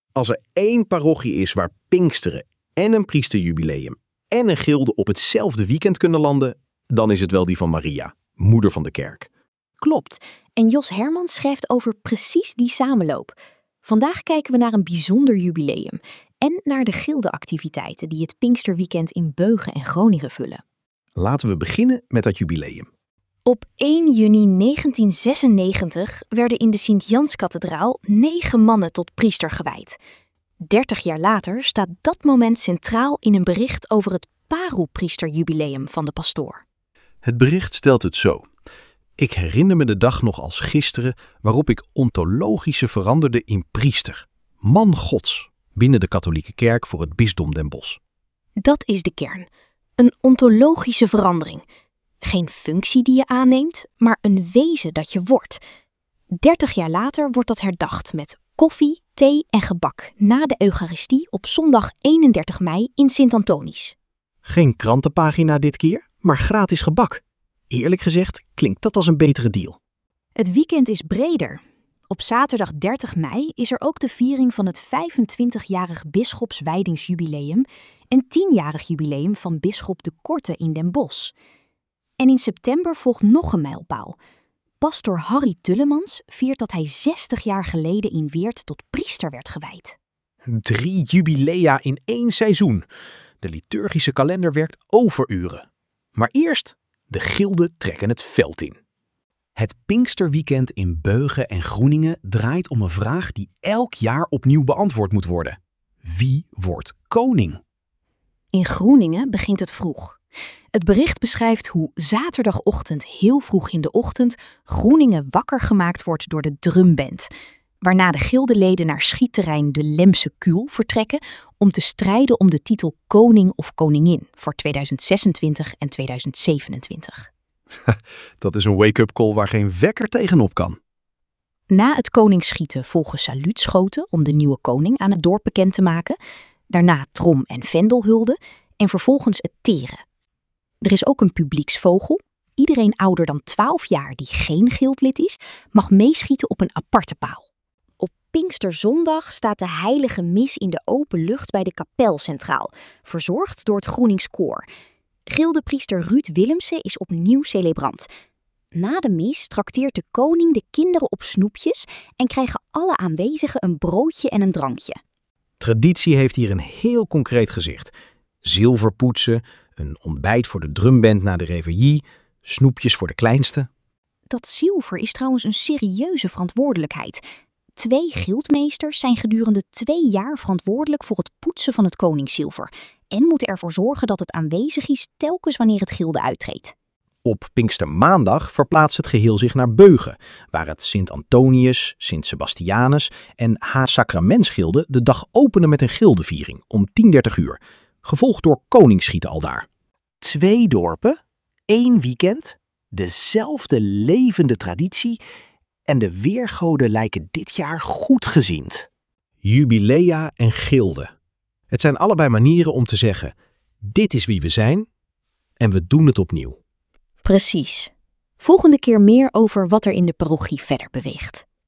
Als er één parochie is waar Pinksteren en een priesterjubileum en een gilde op hetzelfde weekend kunnen landen, dan is het wel die van Maria, moeder van de kerk. Klopt. En Jos Hermans schrijft over precies die samenloop. Vandaag kijken we naar een bijzonder jubileum en naar de gildeactiviteiten die het Pinksterweekend in Beugen en Groningen vullen. Laten we beginnen met dat jubileum. Op 1 juni 1996 werden in de Sint-Janskathedraal 9 mannen tot priester gewijd. 30 jaar later staat dat moment centraal in een bericht over het Paroepriesterjubileum van de pastoor. Het bericht stelt het zo. Ik herinner me de dag nog als gisteren waarop ik ontologische veranderde in priester, man Gods, binnen de katholieke kerk voor het bisdom Den Bosch. Dat is de kern. Een ontologische verandering. Geen functie die je aanneemt, maar een wezen dat je wordt. 30 jaar later wordt dat herdacht met koffie, thee en gebak na de Eucharistie op zondag 31 mei in Sint-Antonisch. Geen krantenpagina dit keer, maar gratis gebak. Eerlijk gezegd klinkt dat als een betere deal. Het weekend is breder. Op zaterdag 30 mei is er ook de viering van het 25-jarig bisschopswijdingsjubileum en 10-jarig jubileum van bisschop de Korte in Den Bosch. En in september volgt nog een mijlpaal. Pastoor Harry Tullemans viert dat hij 60 jaar geleden in Weert tot priester werd gewijd. 3 jubilea in 1 seizoen. De liturgische kalender werkt overuren. Maar eerst, de gilden trekken het veld in. Het Pinksterweekend in Beugen en Groningen draait om een vraag die elk jaar opnieuw beantwoord moet worden. Wie wordt koning? In Groningen begint het vroeg. Het bericht beschrijft hoe zaterdagochtend heel vroeg in de ochtend Groningen wakker gemaakt wordt door de drumband, waarna de gildeleden naar schietterrein de Lemse Kuul vertrekken om te strijden om de titel koning of koningin voor 2026 en 2027. Dat is een wake-up call waar geen wekker tegenop kan. Na het koningsschieten volgen saluutschoten om de nieuwe koning aan het dorp bekend te maken, daarna trom- en vendelhulde en vervolgens het teren. Er is ook een publieksvogel. Iedereen ouder dan 12 jaar die geen gildlid is, mag meeschieten op een aparte paal. Op Pinksterzondag staat de heilige mis in de open lucht bij de kapel centraal, verzorgd door het Groeningskoor. Gildepriester Ruud Willemsen is opnieuw celebrant. Na de mis trakteert de koning de kinderen op snoepjes en krijgen alle aanwezigen een broodje en een drankje. Traditie heeft hier een heel concreet gezicht. Zilverpoetsen, een ontbijt voor de drumband na de reveille, snoepjes voor de kleinste. Dat zilver is trouwens een serieuze verantwoordelijkheid. 2 gildmeesters zijn gedurende 2 jaar verantwoordelijk voor het poetsen van het koningszilver en moeten ervoor zorgen dat het aanwezig is telkens wanneer het gilde uittreedt. Op Pinkstermaandag verplaatst het geheel zich naar Beugen, waar het Sint-Antonius, Sint-Sebastianus en H-Sacramentsgilde de dag openen met een gildeviering om 10:30 uur, gevolgd door koningsschieten aldaar. 2 dorpen, 1 weekend, dezelfde levende traditie en de weergoden lijken dit jaar goedgeziend. Jubilea en gilden. Het zijn allebei manieren om te zeggen, dit is wie we zijn en we doen het opnieuw. Precies. Volgende keer meer over wat er in de parochie verder beweegt.